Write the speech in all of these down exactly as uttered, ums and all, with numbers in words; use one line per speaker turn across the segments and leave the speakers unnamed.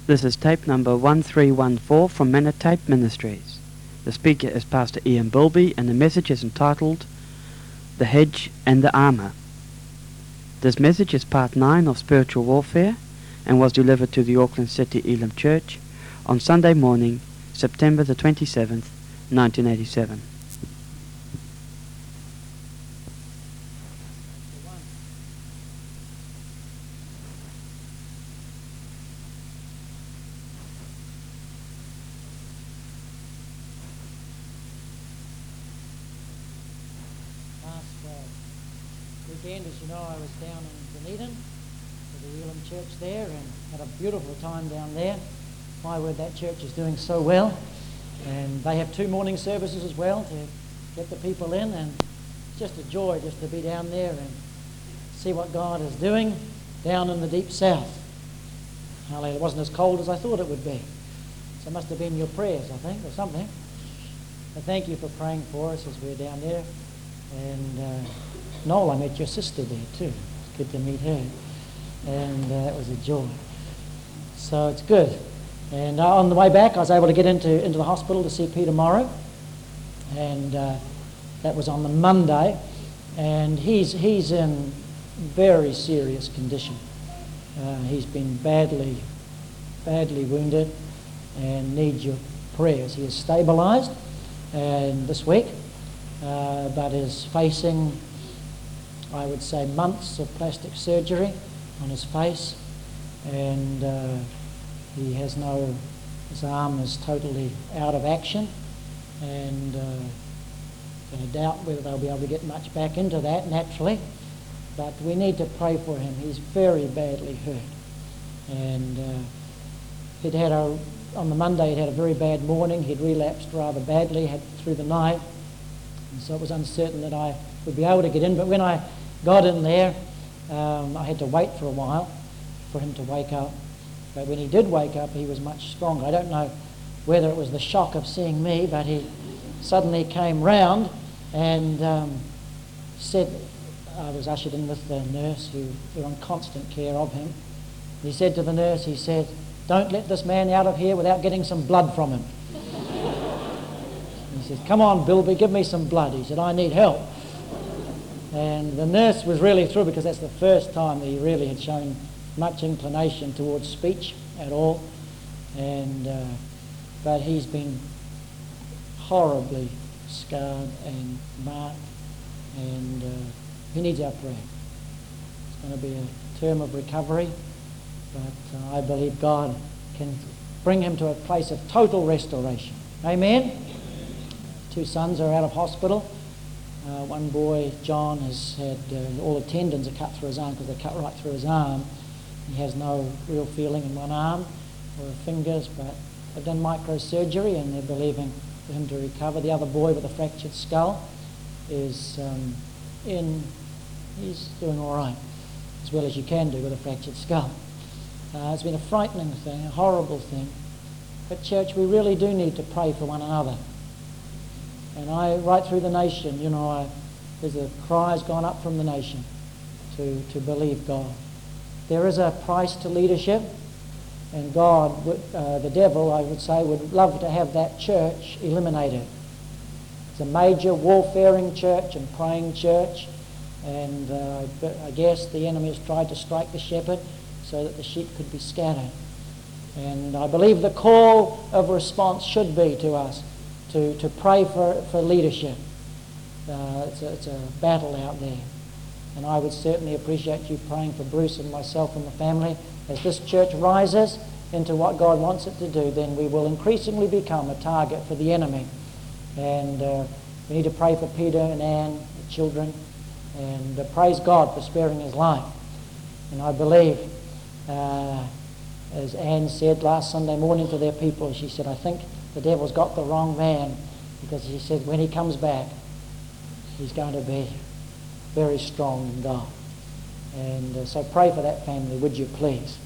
This is tape number one three one four from Manitape Ministries. The speaker is Pastor Ian Bilby, and the message is entitled The Hedge and the Armour. This message is part nine of Spiritual Warfare and was delivered to the Auckland City Elim Church on Sunday morning, September the twenty-seventh, nineteen eighty-seven.
Weekend, as you know, I was down in Dunedin with the Elim Church there and had a beautiful time down there. My word, that church is doing so well, and they have two morning services as well to get the people in, and it's just a joy just to be down there and see what God is doing down in the deep south. Hallelujah. It wasn't as cold as I thought it would be, so it must have been your prayers, I think, or something. But thank you for praying for us as we're down there. And uh, Noel, I met your sister there too. It's good to meet her, and uh, that was a joy. So it's good. And uh, on the way back, I was able to get into into the hospital to see Peter Morrow, and uh, that was on the Monday. And he's he's in very serious condition. Uh, he's been badly badly wounded and needs your prayers. He is stabilised, and this week, uh, but is facing, I would say, months of plastic surgery on his face, and uh, he has no, his arm is totally out of action, and uh, I doubt whether they'll be able to get much back into that naturally, but we need to pray for him. He's very badly hurt, and uh, he'd had a, on the Monday he'd had a very bad morning. He'd relapsed rather badly had through the night, and so it was uncertain that I would be able to get in, but when I got in there, um, I had to wait for a while for him to wake up. But when he did wake up, he was much stronger. I don't know whether it was the shock of seeing me, but he suddenly came round and um, said, I was ushered in with the nurse who were on constant care of him. He said to the nurse, he said, "Don't let this man out of here without getting some blood from him." He said, "Come on, Bilby, give me some blood." He said, "I need help." And the nurse was really through, because that's the first time that he really had shown much inclination towards speech at all. And uh, but he's been horribly scarred and marked, and uh, he needs our prayer. It's going to be a term of recovery, but uh, I believe God can bring him to a place of total restoration. Amen? Two sons are out of hospital. Uh, one boy, John, has had uh, all the tendons are cut through his arm because they cut right through his arm. He has no real feeling in one arm or fingers, but they've done microsurgery and they're believing for him to recover. The other boy with a fractured skull is um, in, he's doing all right, as well as you can do with a fractured skull. Uh, it's been a frightening thing, a horrible thing. But church, we really do need to pray for one another. And I, right through the nation, you know, I, there's a cry has gone up from the nation to, to believe God. There is a price to leadership, and God, would, uh, the devil, I would say, would love to have that church eliminated. It's a major warfaring church and praying church, and uh, I guess the enemy has tried to strike the shepherd so that the sheep could be scattered. And I believe the call of response should be to us to, to pray for, for leadership. Uh, it's, a, it's a battle out there. And I would certainly appreciate you praying for Bruce and myself and the family. As this church rises into what God wants it to do, then we will increasingly become a target for the enemy. And uh, we need to pray for Peter and Anne, the children, and uh, praise God for sparing his life. And I believe, uh, as Anne said last Sunday morning to their people, she said, I think the devil's got the wrong man, because she said when he comes back, he's going to be very strong in God. And uh, so pray for that family, would you please?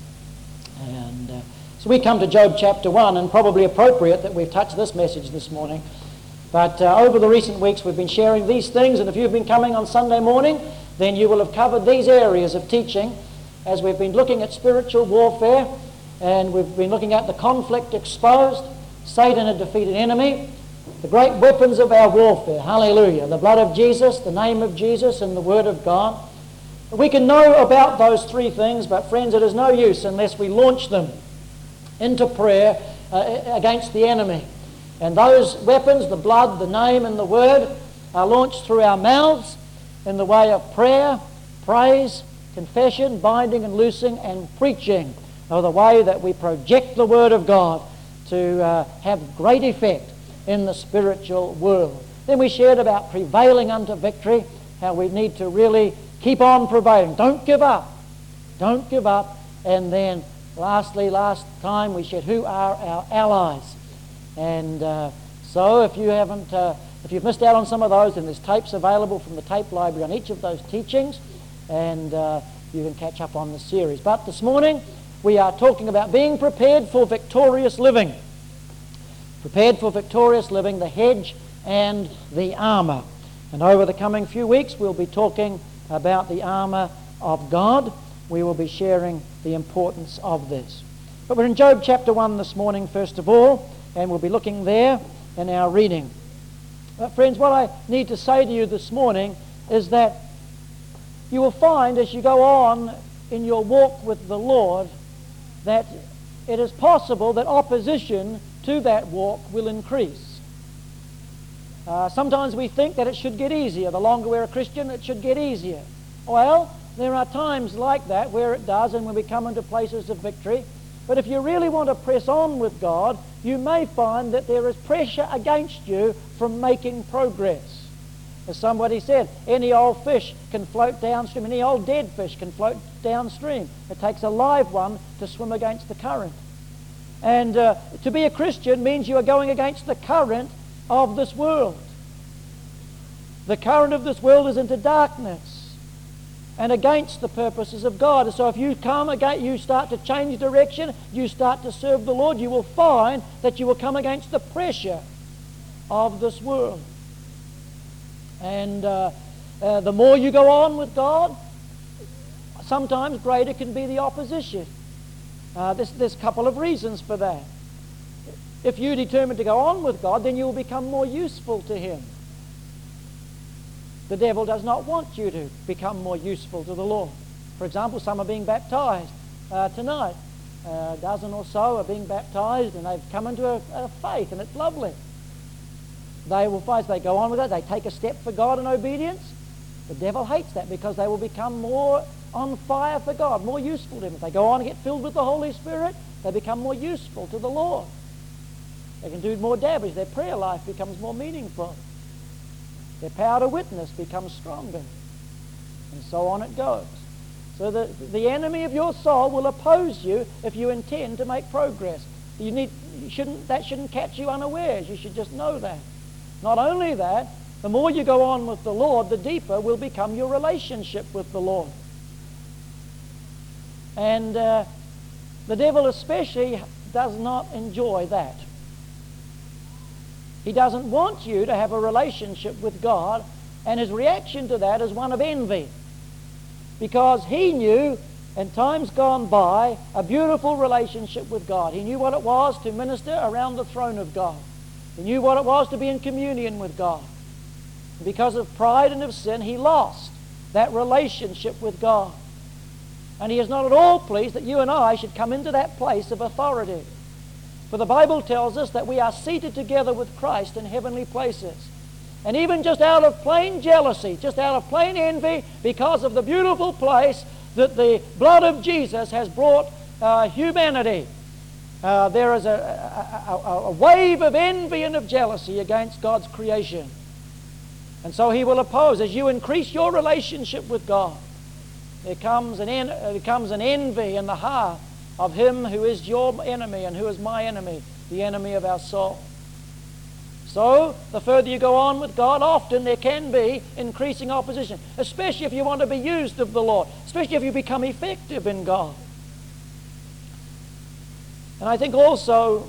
And uh, so we come to Job chapter one, and probably appropriate that we've touched this message this morning. But uh, over the recent weeks we've been sharing these things, and if you've been coming on Sunday morning, then you will have covered these areas of teaching as we've been looking at spiritual warfare And we've been looking at the conflict exposed, Satan, a defeated enemy, the great weapons of our warfare. Hallelujah. The blood of Jesus, the name of Jesus, and the Word of God. We can know about those three things, but friends, it is no use unless we launch them into prayer uh, against the enemy. And those weapons, the blood, the name, and the Word, are launched through our mouths in the way of prayer, praise, confession, binding and loosing, and preaching, or the way that we project the Word of God to uh, have great effect in the spiritual world. Then we shared about prevailing unto victory, how we need to really keep on prevailing. Don't give up. Don't give up. And then lastly, last time we shared who are our allies. And uh, so if you haven't, uh, if you've missed out on some of those, then there's tapes available from the tape library on each of those teachings, and uh, you can catch up on the series. But this morning we are talking about being prepared for victorious living. Prepared for victorious living, the hedge and the armour. And over the coming few weeks we'll be talking about the armour of God. We will be sharing the importance of this. But we're in Job chapter one this morning first of all, and we'll be looking there in our reading. But friends, what I need to say to you this morning is that you will find as you go on in your walk with the Lord that it is possible that opposition to that walk will increase. Uh, sometimes we think that it should get easier. The longer we're a Christian, it should get easier. Well, there are times like that where it does, and when we come into places of victory. But if you really want to press on with God, you may find that there is pressure against you from making progress. As somebody said, any old fish can float downstream, any old dead fish can float downstream. It takes a live one to swim against the current. And uh, to be a Christian means you are going against the current of this world. The current of this world is into darkness and against the purposes of God. And so if you come again, you start to change direction, you start to serve the Lord, you will find that you will come against the pressure of this world. And uh, uh, the more you go on with God, sometimes greater can be the opposition. Uh, there's, there's a couple of reasons for that. If you determine to go on with God, then you will become more useful to Him. The devil does not want you to become more useful to the Lord. For example, some are being baptized uh, tonight. Uh, a dozen or so are being baptized, and they've come into a, a faith, and it's lovely. They will find, as they go on with it, they take a step for God in obedience. The devil hates that because they will become more on fire for God, more useful to Him. If they go on and get filled with the Holy Spirit, they become more useful to the Lord. They can do more damage. Their prayer life becomes more meaningful. Their power to witness becomes stronger. And so on it goes. So the, the enemy of your soul will oppose you if you intend to make progress. You need, you shouldn't, that shouldn't catch you unawares. You should just know that. Not only that, the more you go on with the Lord, the deeper will become your relationship with the Lord. And uh, the devil especially does not enjoy that. He doesn't want you to have a relationship with God, and his reaction to that is one of envy. Because he knew, in times gone by, a beautiful relationship with God. He knew what it was to minister around the throne of God. He knew what it was to be in communion with God. And because of pride and of sin, he lost that relationship with God. And he is not at all pleased that you and I should come into that place of authority. For the Bible tells us that we are seated together with Christ in heavenly places. And even just out of plain jealousy, just out of plain envy, because of the beautiful place that the blood of Jesus has brought uh, humanity, uh, there is a, a, a, a wave of envy and of jealousy against God's creation. And so he will oppose. As you increase your relationship with God, there comes an, en- there comes an envy in the heart of him who is your enemy and who is my enemy, the enemy of our soul. So, the further you go on with God, often there can be increasing opposition, especially if you want to be used of the Lord, especially if you become effective in God. And I think also,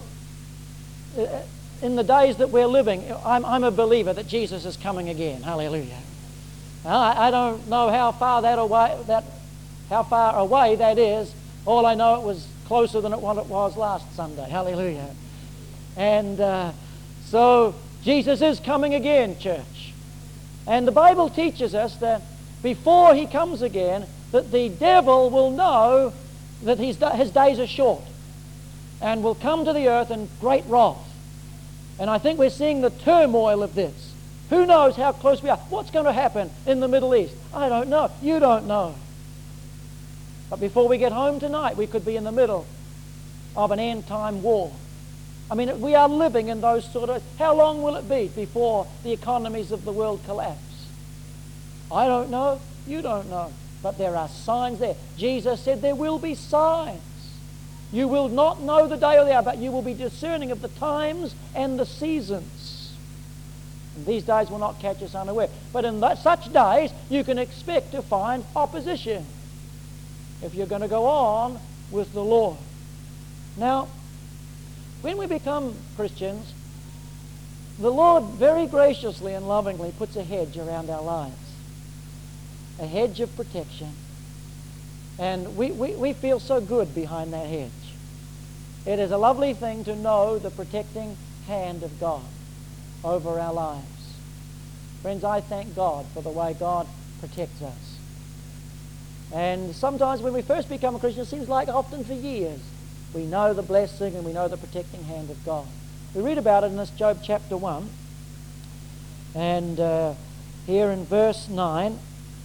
in the days that we're living, I'm, I'm a believer that Jesus is coming again. Hallelujah. Now, I, I don't know how far that away, that, how far away that is. All I know, it was closer than it, what it was last Sunday. Hallelujah. And uh, so Jesus is coming again, church. And the Bible teaches us that before he comes again, that the devil will know that his, his days are short and will come to the earth in great wrath. And I think we're seeing the turmoil of this. Who knows how close we are? What's going to happen in the Middle East? I don't know. You don't know. But before we get home tonight, we could be in the middle of an end-time war. I mean, we are living in those sort of... How long will it be before the economies of the world collapse? I don't know. You don't know. But there are signs there. Jesus said there will be signs. You will not know the day or the hour, but you will be discerning of the times and the seasons. And these days will not catch us unaware. But in that, such days, you can expect to find opposition if you're going to go on with the Lord. Now, when we become Christians, the Lord very graciously and lovingly puts a hedge around our lives. A hedge of protection. And we, we, we feel so good behind that hedge. It is a lovely thing to know the protecting hand of God over our lives. Friends, I thank God for the way God protects us. And sometimes when we first become a Christian, it seems like often for years, we know the blessing and we know the protecting hand of God. We read about it in this Job chapter one. And uh, here in verse nine,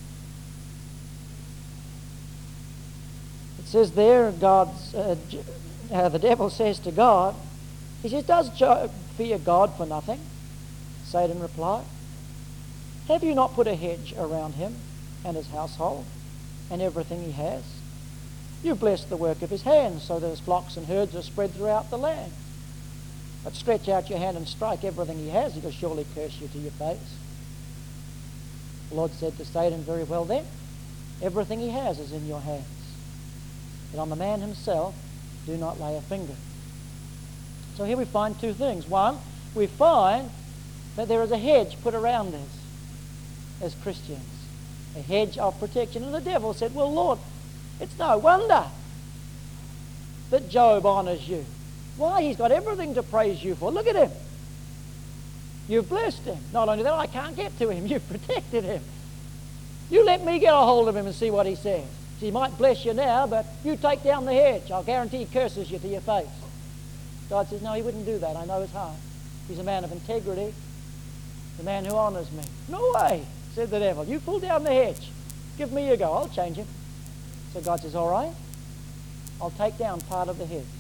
it says there, God's, uh, uh, the devil says to God, he says, does Job fear God for nothing? Satan replied, have you not put a hedge around him and his household and everything he has? You've blessed the work of his hands, so that his flocks and herds are spread throughout the land. But stretch out your hand and strike everything he has, he will surely curse you to your face. The Lord said to Satan, very well then, everything he has is in your hands. But on the man himself, do not lay a finger. So here we find two things. One, we find that there is a hedge put around us as Christians. A hedge of protection. And the devil said, well, Lord, it's no wonder that Job honors you. Why? He's got everything to praise you for. Look at him. You've blessed him. Not only that, I can't get to him. You've protected him. You let me get a hold of him and see what he says. He might bless you now, but you take down the hedge. I'll guarantee he curses you to your face. God says, no, he wouldn't do that. I know his heart. He's a man of integrity. The man who honors me. No way, said the devil. You pull down the hedge. Give me a go. I'll change him. So God says, all right, I'll take down part of the hedge.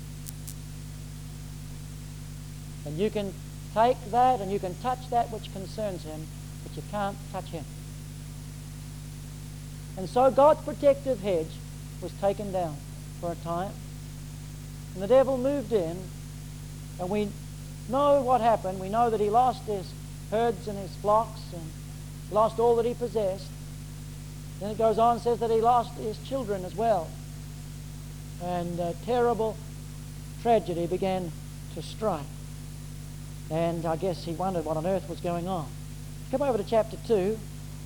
And you can take that and you can touch that which concerns him, but you can't touch him. And so God's protective hedge was taken down for a time. And the devil moved in, and we know what happened. We know that he lost his herds and his flocks and lost all that he possessed. Then it goes on and says that he lost his children as well. And a terrible tragedy began to strike. And I guess he wondered what on earth was going on. Come over to chapter two.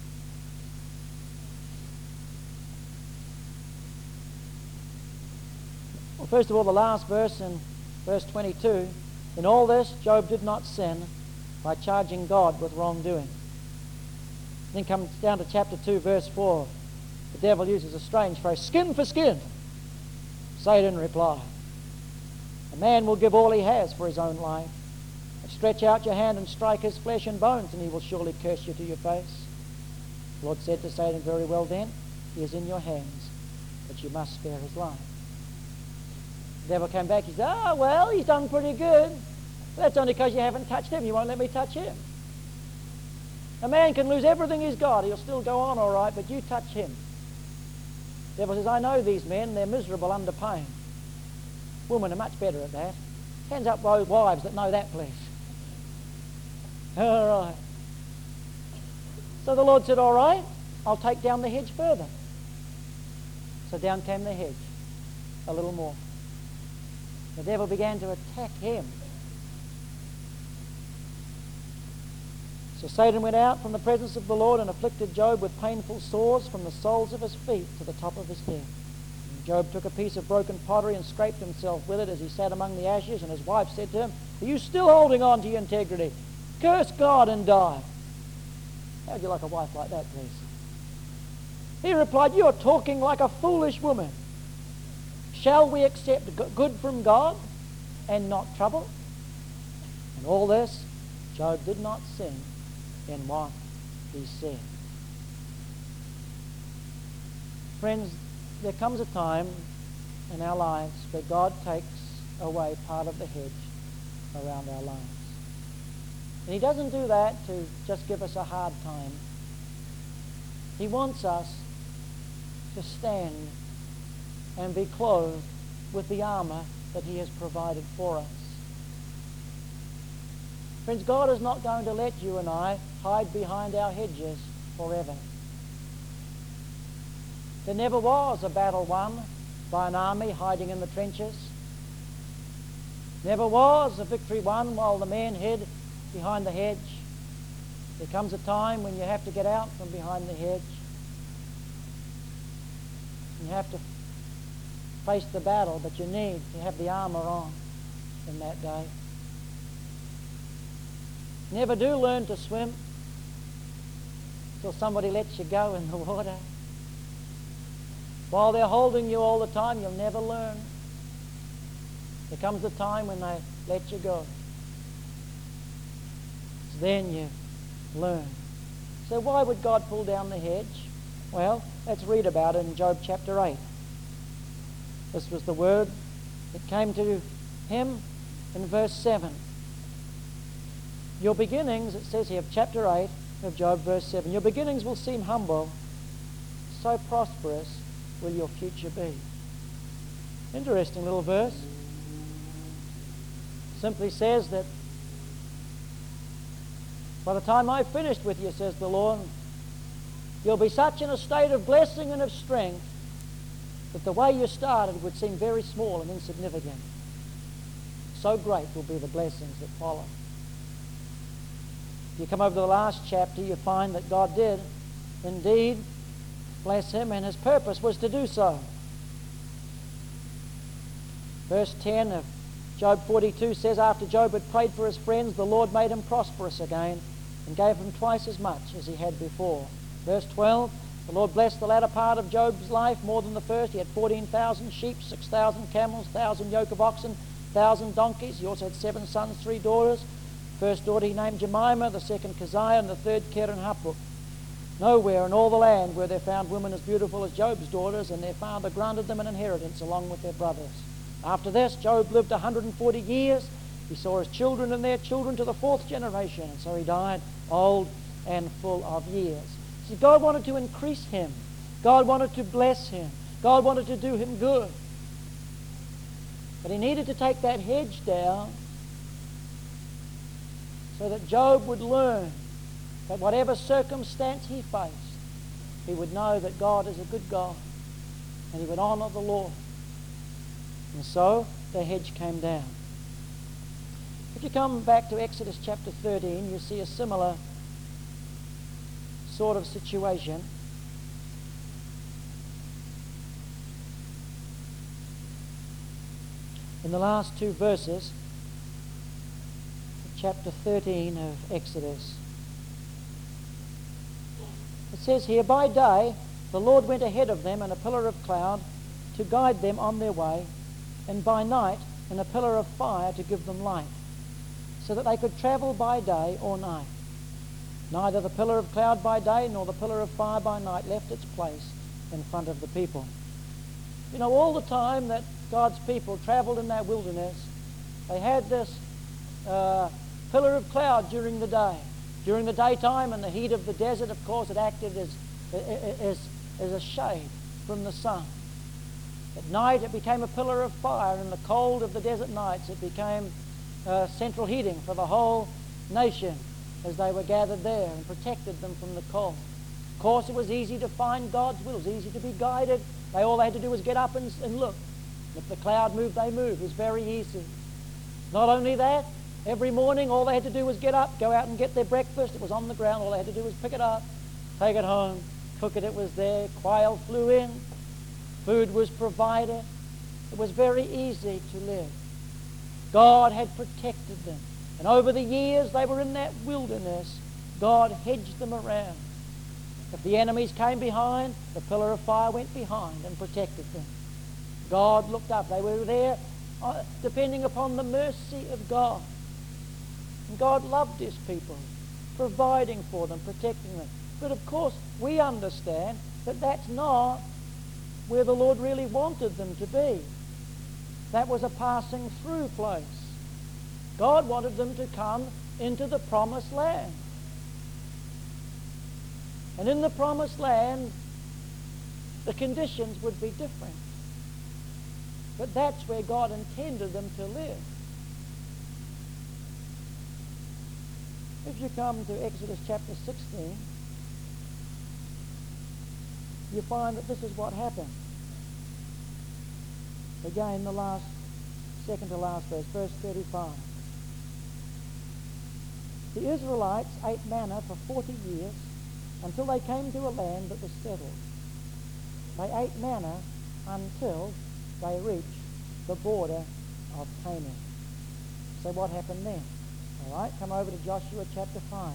Well, first of all, the last verse in verse twenty-two. In all this, Job did not sin by charging God with wrongdoing. Then comes down to chapter two, verse four. The devil uses a strange phrase, skin for skin. Satan replied, a man will give all he has for his own life. But stretch out your hand and strike his flesh and bones, and he will surely curse you to your face. The Lord said to Satan, very well then, he is in your hands, but you must spare his life. The devil came back, he said, oh, well, he's done pretty good. That's only because you haven't touched him. You won't let me touch him. A man can lose everything he's got. He'll still go on all right, but you touch him. The devil says, I know these men. They're miserable under pain. Women are much better at that. Hands up those wives that know that, please. All right. So the Lord said, all right, I'll take down the hedge further. So down came the hedge a little more. The devil began to attack him. So Satan went out from the presence of the Lord and afflicted Job with painful sores from the soles of his feet to the top of his head. And Job took a piece of broken pottery and scraped himself with it as he sat among the ashes, and his wife said to him, "Are you still holding on to your integrity? Curse God and die." How'd you like a wife like that, please? He replied, "You're talking like a foolish woman. Shall we accept good from God and not trouble?" And all this, Job did not sin in what he said. Friends, there comes a time in our lives where God takes away part of the hedge around our lives. And he doesn't do that to just give us a hard time. He wants us to stand and be clothed with the armor that he has provided for us. Friends, God is not going to let you and I hide behind our hedges forever. There never was a battle won by an army hiding in the trenches. Never was a victory won while the men hid behind the hedge. There comes a time when you have to get out from behind the hedge. You have to face the battle, but you need to have the armor on in that day. Never do learn to swim until somebody lets you go in the water. While they're holding you all the time, you'll never learn. There comes a time when they let you go. Then you learn. So why would God pull down the hedge? Well, let's read about it in Job chapter eight. This was the word that came to him in verse seven. Your beginnings, it says here, chapter eight of Job, verse seven, your beginnings will seem humble, so prosperous will your future be. Interesting little verse. Simply says that by the time I've finished with you, says the Lord, you'll be such in a state of blessing and of strength that the way you started would seem very small and insignificant. So great will be the blessings that follow. If you come over to the last chapter, you find that God did indeed bless him, and his purpose was to do so. Verse ten of Job forty-two says, after Job had prayed for his friends, the Lord made him prosperous again and gave him twice as much as he had before. Verse twelve, the Lord blessed the latter part of Job's life more than the first. He had fourteen thousand sheep, six thousand camels, one thousand yoke of oxen, one thousand donkeys. He also had seven sons, three daughters. First daughter he named Jemimah, the second Keziah, and the third Keren Hapuk. Nowhere in all the land were there found women as beautiful as Job's daughters, and their father granted them an inheritance along with their brothers. After this, Job lived one hundred forty years. He saw his children and their children to the fourth generation, and so he died old and full of years. See, God wanted to increase him. God wanted to bless him. God wanted to do him good. But he needed to take that hedge down so that Job would learn that whatever circumstance he faced, he would know that God is a good God, and he would honor the Lord. And so the hedge came down. If you come back to Exodus chapter thirteen, you see a similar sort of situation. In the last two verses of chapter thirteen of Exodus, it says here, by day the Lord went ahead of them in a pillar of cloud to guide them on their way, and by night in a pillar of fire to give them light, so that they could travel by day or night. Neither the pillar of cloud by day nor the pillar of fire by night left its place in front of the people. You know, all the time that God's people traveled in that wilderness, they had this uh, pillar of cloud during the day. During the daytime and the heat of the desert, of course, it acted as, as, as a shade from the sun. At night it became a pillar of fire. In the cold of the desert nights it became uh, central heating for the whole nation as they were gathered there, and protected them from the cold. Of course, it was easy to find God's will. It was easy to be guided. They, all they had to do was get up and, and look. If the cloud moved, they moved. It was very easy. Not only that, every morning all they had to do was get up, go out and get their breakfast. It was on the ground. All they had to do was pick it up, take it home, cook it. It was there. Quail flew in, Food was provided. It was very easy to live. God had protected them. And over the years they were in that wilderness, God hedged them around. If the enemies came behind, the pillar of fire went behind and protected them. God looked up. They were there uh, depending upon the mercy of God. And God loved His people, providing for them, protecting them. But of course, we understand that that's not where the Lord really wanted them to be. That was a passing through place. God wanted them to come into the promised land. And in the promised land, the conditions would be different. But that's where God intended them to live. If you come to Exodus chapter sixteen, you find that this is what happened. Again, the last, second to last verse, verse thirty-five. The Israelites ate manna for forty years until they came to a land that was settled. They ate manna until they reached the border of Canaan. So what happened then? All right, come over to Joshua chapter five.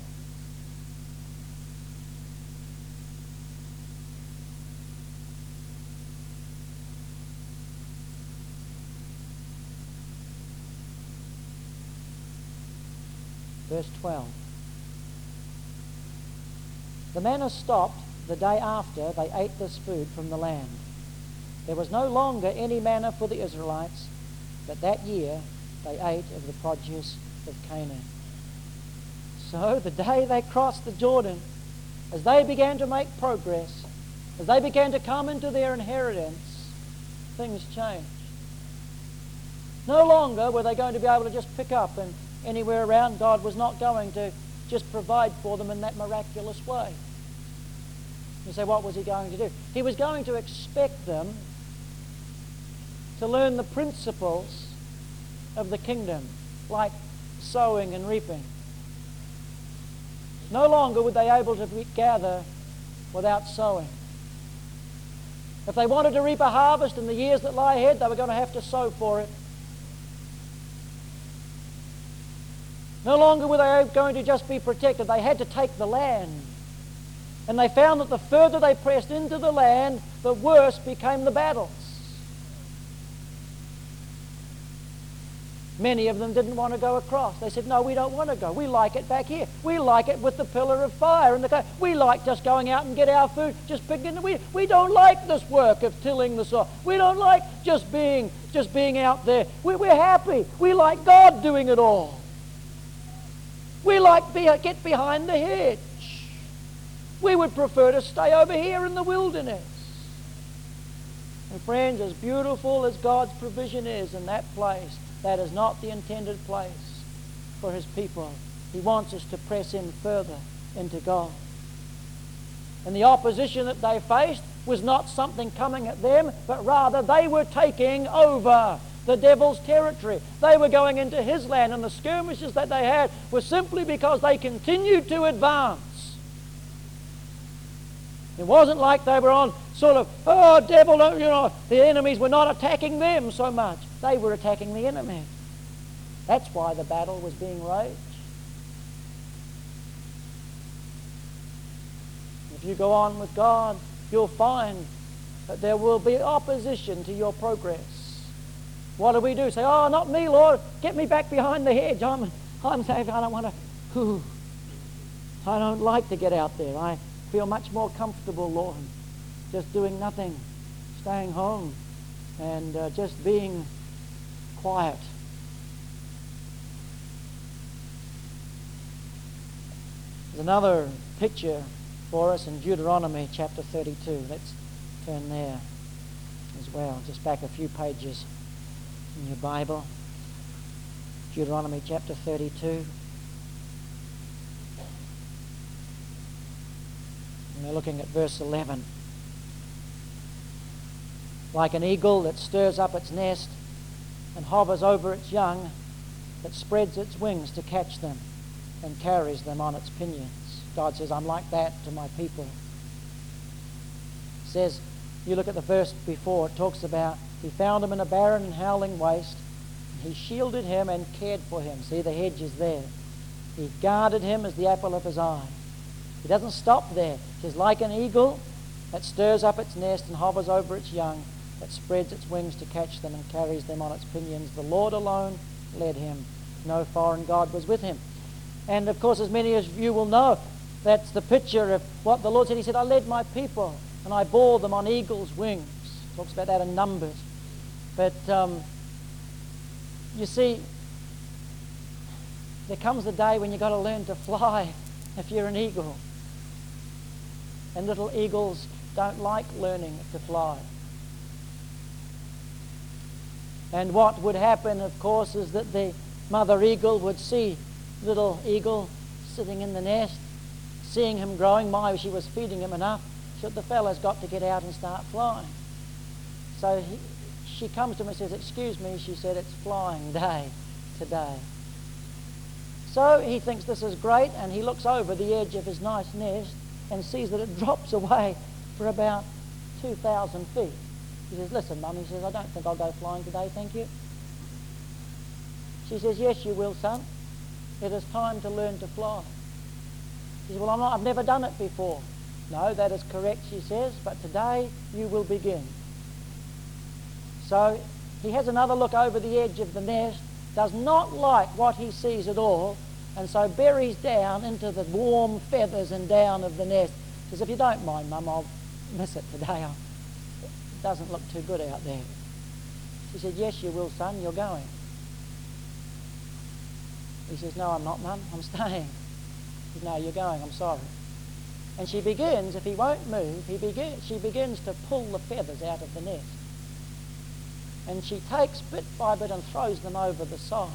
Verse twelve. The manna stopped the day after they ate this food from the land. There was no longer any manna for the Israelites, but that year they ate of the produce of Canaan. So the day they crossed the Jordan, as they began to make progress, as they began to come into their inheritance, things changed. No longer were they going to be able to just pick up and anywhere around. God was not going to just provide for them in that miraculous way. You say, what was He going to do? He was going to expect them to learn the principles of the kingdom, like sowing and reaping. No longer would they be able to gather without sowing. If they wanted to reap a harvest in the years that lie ahead, they were going to have to sow for it. No longer were they going to just be protected. They had to take the land. And they found that the further they pressed into the land, the worse became the battles. Many of them didn't want to go across. They said, no, we don't want to go. We like it back here. We like it with the pillar of fire. And the, we like just going out and get our food, just picking. We, we don't like this work of tilling the soil. We don't like just being, just being out there. We, we're happy. We like God doing it all. We like be, get behind the hedge. We would prefer to stay over here in the wilderness. And friends, as beautiful as God's provision is in that place, that is not the intended place for His people. He wants us to press in further into God. And the opposition that they faced was not something coming at them, but rather they were taking over the devil's territory. They were going into his land, and the skirmishes that they had were simply because they continued to advance. It wasn't like they were on sort of, oh, devil, you know, the enemies were not attacking them so much. They were attacking the enemy. That's why the battle was being waged. If you go on with God, you'll find that there will be opposition to your progress. What do we do? Say, oh, not me, Lord. Get me back behind the hedge. I'm, I'm safe. I don't want to, whew. I don't like to get out there. I feel much more comfortable, Lord, just doing nothing, staying home, and uh, just being quiet. There's another picture for us in Deuteronomy chapter thirty-two. Let's turn there as well, just back a few pages in your Bible. Deuteronomy chapter thirty-two. And we're looking at verse eleven. Like an eagle that stirs up its nest and hovers over its young, that spreads its wings to catch them and carries them on its pinions. God says, I'm like that to my people. He says, You look at the verse before, it talks about he found him in a barren and howling waste. He shielded him and cared for him. See, the hedge is there. He guarded him as the apple of his eye. He doesn't stop there. He says, like an eagle that stirs up its nest and hovers over its young, that spreads its wings to catch them and carries them on its pinions. The Lord alone led him. No foreign god was with him. And of course, as many of you will know, that's the picture of what the Lord said. He said, I led my people and I bore them on eagle's wings. Talks about that in Numbers. But um, you see, there comes a day when you've got to learn to fly if you're an eagle. And little eagles don't like learning to fly. And what would happen, of course, is that the mother eagle would see little eagle sitting in the nest, seeing him growing. My, she was feeding him enough. So the fella's got to get out and start flying. So he, she comes to him and says, excuse me, she said, it's flying day today. So he thinks this is great, and he looks over the edge of his nice nest and sees that it drops away for about two thousand feet. He says, listen, Mum, he says, I don't think I'll go flying today, thank you. She says, yes, you will, son. It is time to learn to fly. He says, well, I'm not, I've never done it before. No, that is correct, she says, but today you will begin. So he has another look over the edge of the nest, does not like what he sees at all, and so buries down into the warm feathers and down of the nest. He says, if you don't mind, Mum, I'll miss it today. I'll, it doesn't look too good out there. She said, yes, you will, son, you're going. He says, no, I'm not, Mum, I'm staying. He says, no, you're going, I'm sorry. And she begins, if he won't move, he begin, she begins to pull the feathers out of the nest. And she takes bit by bit and throws them over the side.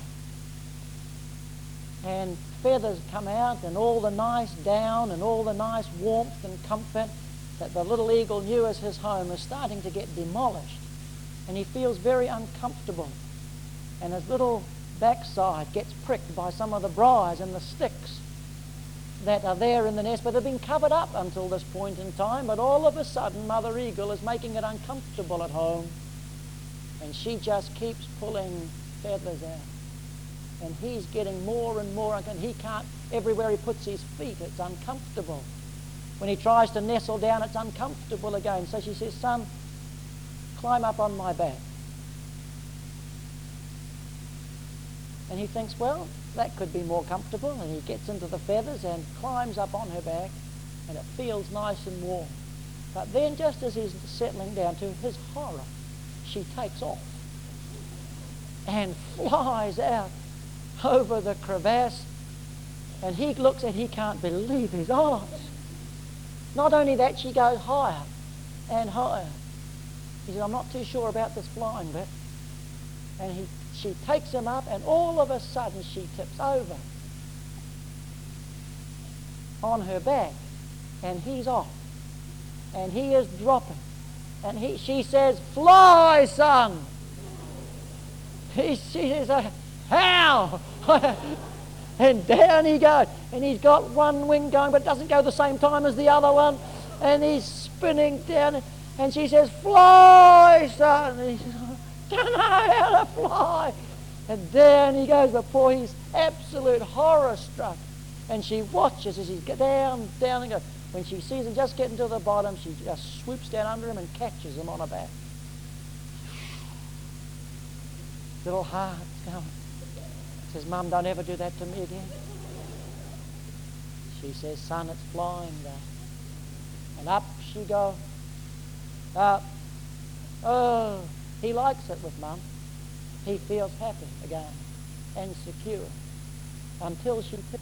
And feathers come out, and all the nice down and all the nice warmth and comfort that the little eagle knew as his home is starting to get demolished. And he feels very uncomfortable. And his little backside gets pricked by some of the briars and the sticks that are there in the nest, but they've been covered up until this point in time. But all of a sudden, Mother Eagle is making it uncomfortable at home. And she just keeps pulling feathers out. And he's getting more and more, and he can't, everywhere he puts his feet, it's uncomfortable. When he tries to nestle down, it's uncomfortable again. So she says, son, climb up on my back. And he thinks, well, that could be more comfortable. And he gets into the feathers and climbs up on her back, and it feels nice and warm. But then, just as he's settling down, to his horror, she takes off and flies out over the crevasse, and he looks and he can't believe his eyes. Not only that, she goes higher and higher. He said, I'm not too sure about this flying bit. And he, she takes him up, and all of a sudden she tips over on her back, and he's off, and he is dropping. And he, she says, fly, son. He, she says, how? And down he goes. And he's got one wing going, but it doesn't go the same time as the other one. And he's spinning down. And she says, fly, son. And he says, I don't know how to fly. And down he goes. The poor, he's absolute horror struck. And she watches as he's down, down and goes. When she sees him just getting to the bottom, she just swoops down under him and catches him on her back. Little heart's going. Says, Mum, don't ever do that to me again. She says, son, it's flying day. And up she goes. Up. Oh, he likes it with Mum. He feels happy again and secure until she picks.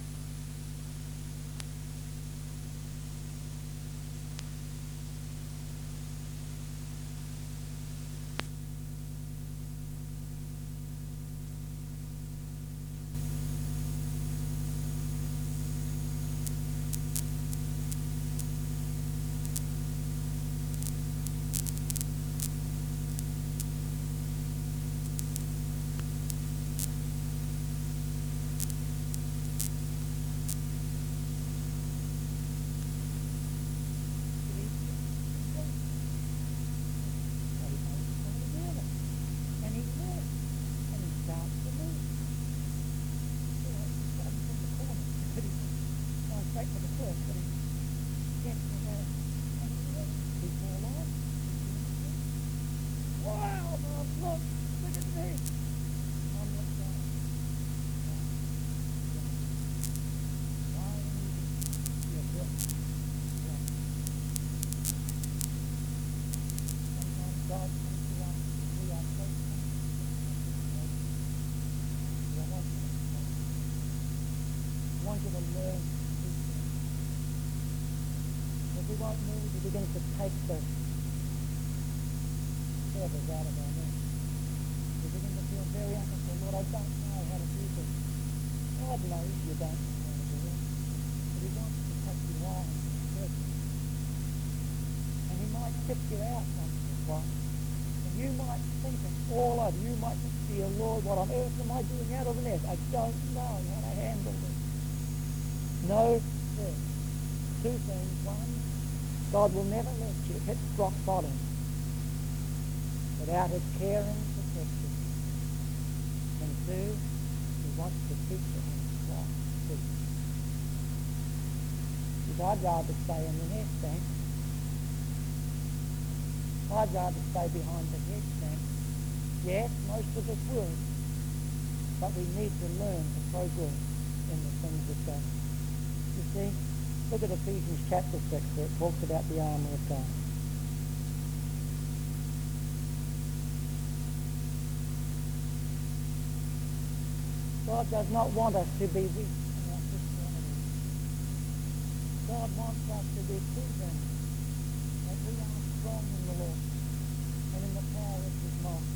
learn to speak them. Every right move, we begin to take the feathers out of our neck. We begin to feel very uncomfortable. Lord, I don't know how to do this. God knows you don't know how to do it. But he wants to take you on and serve you. And he might tip you out once or twice. And you might think it all over. You might think, dear Lord, what on earth am I doing out of the nest? I don't know how to handle this. Know this. Two things. One, God will never let you hit rock bottom without his care and protection. And two, he wants to teach you how to fly. Because I'd rather stay in the nest, thanks. I'd rather stay behind the hedge, thanks. Yes, most of us would. But we need to learn to progress in the things of God. You see, look at Ephesians chapter six where it talks about the armour of God. God does not want us to be weak in our Christianity. God wants us to be proven that we are strong in the Lord and in the power of his might.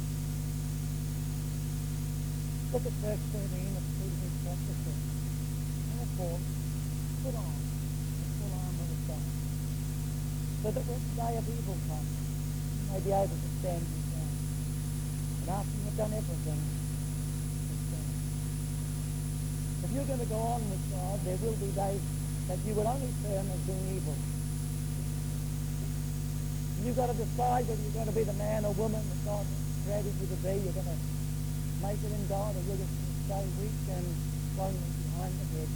Look at verse thirteen of Ephesians chapter six. Therefore, put on the full armour of God, so that when the day of evil comes, you may be able to stand your ground. And after you have done everything, if you're going to go on with God, there will be days that you will only term as being evil. You've got to decide whether you're going to be the man or woman that God created you to be. You're going to make it in God, or you're just going to stay weak and lonely behind the hedge.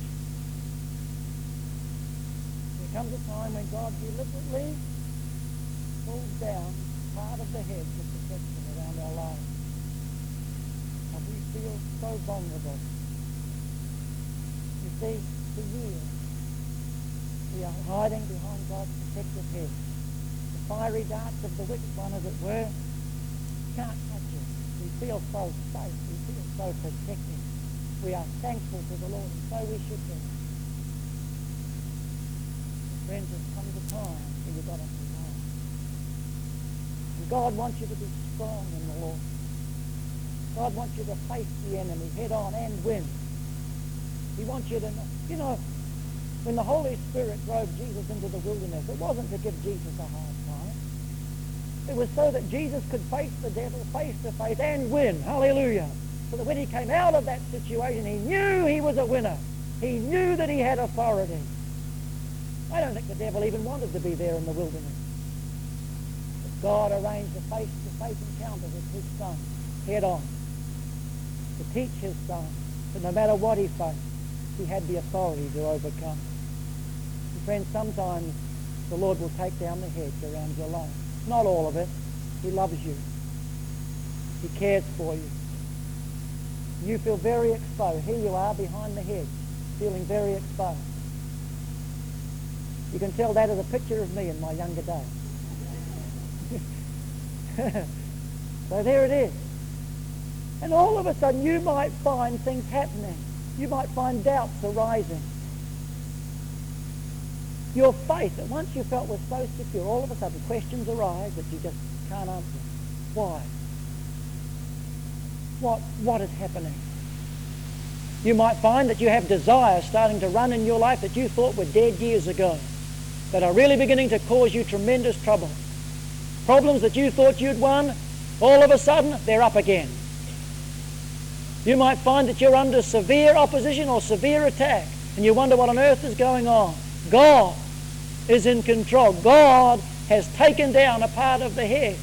There comes a time when God deliberately pulls down part of the hedge of protection around our lives. And we feel so vulnerable. You see, for years, we are hiding behind God's protective hedge. The fiery darts of the wicked one, as it were, can't touch us. We feel so safe. We feel so protected. We are thankful to the Lord, and so we should be. Friends, there comes a time when you've got to be home. And God wants you to be strong in the Lord. God wants you to face the enemy head on and win. He wants you to know. You know, when the Holy Spirit drove Jesus into the wilderness, it wasn't to give Jesus a hard time. It was so that Jesus could face the devil face to face and win. Hallelujah. So that when he came out of that situation, he knew he was a winner. He knew that he had authority. I don't think the devil even wanted to be there in the wilderness. But God arranged a face-to-face encounter with his son, head on, to teach his son that no matter what he faced, he had the authority to overcome. And friends, sometimes the Lord will take down the hedge around your life. Not all of it. He loves you. He cares for you. You feel very exposed. Here you are behind the hedge, feeling very exposed. You can tell that is a picture of me in my younger days. So there it is. And all of a sudden you might find things happening. You might find doubts arising. Your faith that once you felt was so secure, all of a sudden questions arise that you just can't answer. Why? What, what is happening? You might find that you have desires starting to run in your life that you thought were dead years ago, that are really beginning to cause you tremendous trouble. Problems that you thought you'd won, all of a sudden they're up again. You might find that you're under severe opposition or severe attack, and you wonder what on earth is going on. God is in control. God has taken down a part of the hedge.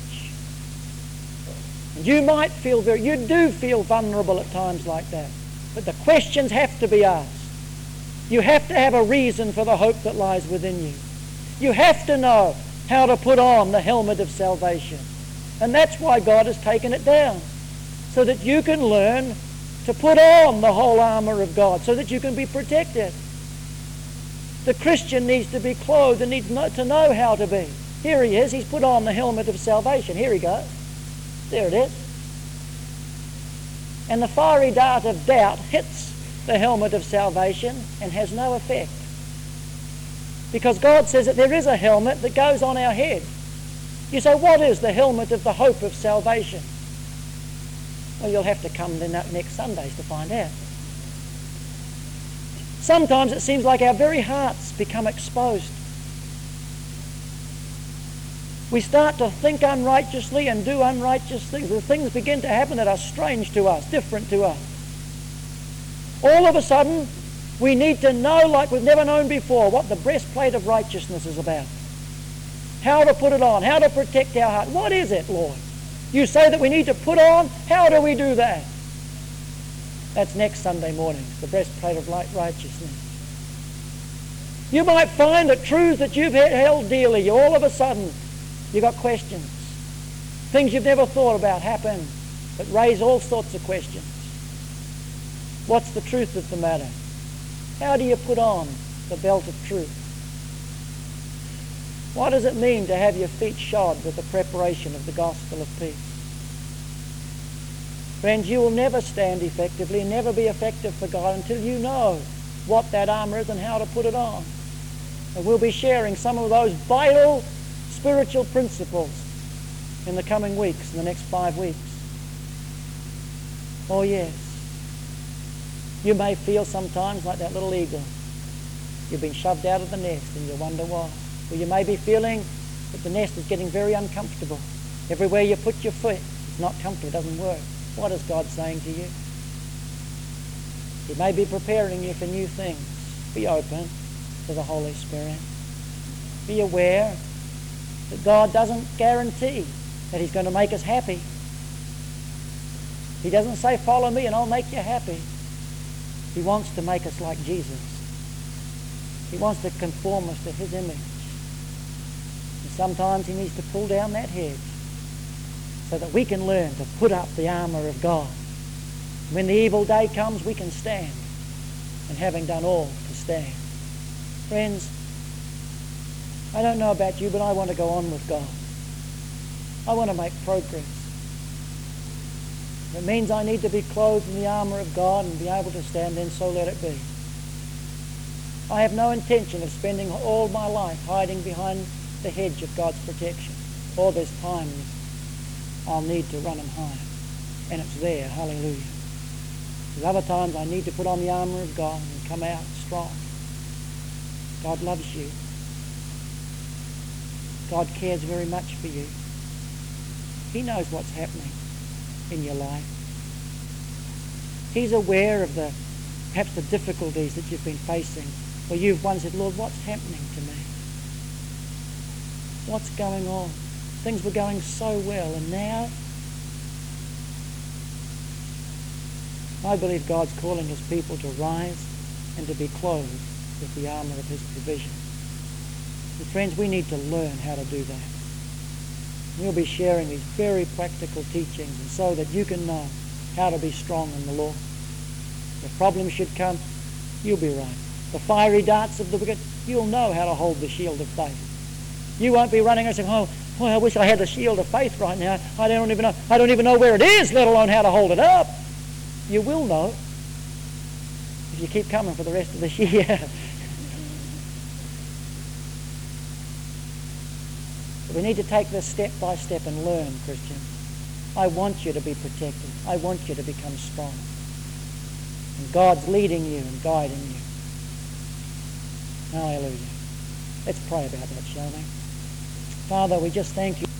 And you might feel very, you do feel vulnerable at times like that. But the questions have to be asked. You have to have a reason for the hope that lies within you. You have to know how to put on the helmet of salvation. And that's why God has taken it down, so that you can learn to put on the whole armor of God, so that you can be protected. The Christian needs to be clothed and needs to know how to be. Here he is. He's put on the helmet of salvation. Here he goes. There it is. And the fiery dart of doubt hits the helmet of salvation and has no effect. Because God says that there is a helmet that goes on our head. You say, what is the helmet of the hope of salvation? Well, you'll have to come the next Sundays to find out. Sometimes it seems like our very hearts become exposed. We start to think unrighteously and do unrighteous things. The things begin to happen that are strange to us, different to us. All of a sudden, we need to know, like we've never known before, what the breastplate of righteousness is about. How to put it on, how to protect our heart. What is it, Lord? You say that we need to put on. How do we do that? That's next Sunday morning, the breastplate of righteousness. You might find that truths that you've held dearly, you all of a sudden, you've got questions. Things you've never thought about happen that raise all sorts of questions. What's the truth of the matter? How do you put on the belt of truth? What does it mean to have your feet shod with the preparation of the gospel of peace? Friends, you will never stand effectively, never be effective for God until you know what that armor is and how to put it on. And we'll be sharing some of those vital spiritual principles in the coming weeks, in the next five weeks. Oh yes. You may feel sometimes like that little eagle. You've been shoved out of the nest and you wonder why. Or you may be feeling that the nest is getting very uncomfortable. Everywhere you put your foot, it's not comfortable, it doesn't work. What is God saying to you? He may be preparing you for new things. Be open to the Holy Spirit. Be aware that God doesn't guarantee that He's going to make us happy. He doesn't say, follow me and I'll make you happy. He wants to make us like Jesus. He wants to conform us to His image. And sometimes He needs to pull down that hedge so that we can learn to put up the armor of God. When the evil day comes, we can stand. And having done all, to stand. Friends, I don't know about you, but I want to go on with God. I want to make progress. If it means I need to be clothed in the armor of God and be able to stand, then so let it be. I have no intention of spending all my life hiding behind the hedge of God's protection. All this time I'll need to run and hide. And it's there, hallelujah. There's other times I need to put on the armor of God and come out strong. God loves you. God cares very much for you. He knows what's happening in your life. He's aware of the, perhaps the difficulties that you've been facing. Or you've once said, Lord, what's happening to me? What's going on? Things were going so well, and now I believe God's calling His people to rise and to be clothed with the armor of His provision. And friends, we need to learn how to do that. We'll be sharing these very practical teachings, and so that you can know how to be strong in the Lord. If problems should come, you'll be right. The fiery darts of the wicked, you'll know how to hold the shield of faith. You won't be running and saying, oh, boy, I wish I had the shield of faith right now. I don't even know, I don't even know where it is, let alone how to hold it up. You will know if you keep coming for the rest of this year. But we need to take this step by step and learn, Christians. I want you to be protected. I want you to become strong. And God's leading you and guiding you. Hallelujah. Let's pray about that, shall we? Father, we just thank you.